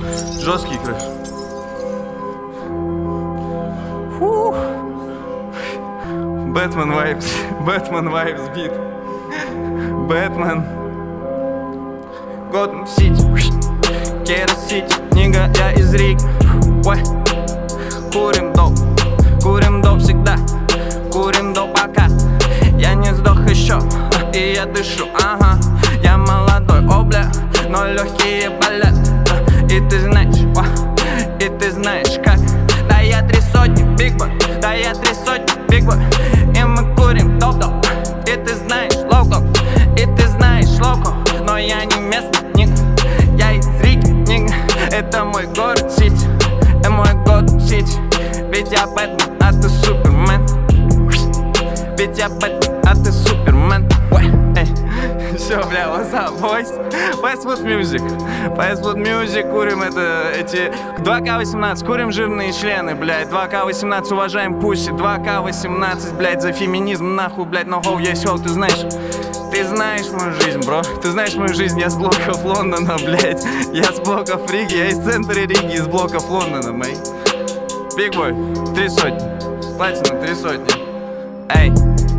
Жесткий, короче. Бэтмен вайбс. Бэтмен вайбс бит. Бэтмен. Готэм Сити. Кейра Сити. Нига, я из Риги. Курим доп всегда. Курим доп пока я не сдох еще. И я дышу, ага. Я молодой, о бля, но легкие болят. И ты знаешь как. Да я 3 сотни, биг бой. Да я 3 сотни, биг бой. И мы курим доп. И ты знаешь локо. И ты знаешь локо. Но я не местный, ник. Я из Риги, ник. Это мой город Сити. Это мой город Сити. Ведь я Бэтмен, а ты Супермен. Ведь я Бэтмен, а ты Супермен. Все, бля, what's up, boys? Fastfood Music. Fastfood Music, курим эти 2К18, курим жирные члены, блядь. 2К18, уважаем пуси. 2К18, блядь, за феминизм, нахуй, блядь, но хоу, есть хоу, ты знаешь. Ты знаешь мою жизнь, бро. Ты знаешь мою жизнь, я с блоков Лондона, блядь. Я с блоков Риги, я из центра Риги, из блоков Лондона, мэй. Биг бой, 3 сотни. Платина, 3 сотни. Эй.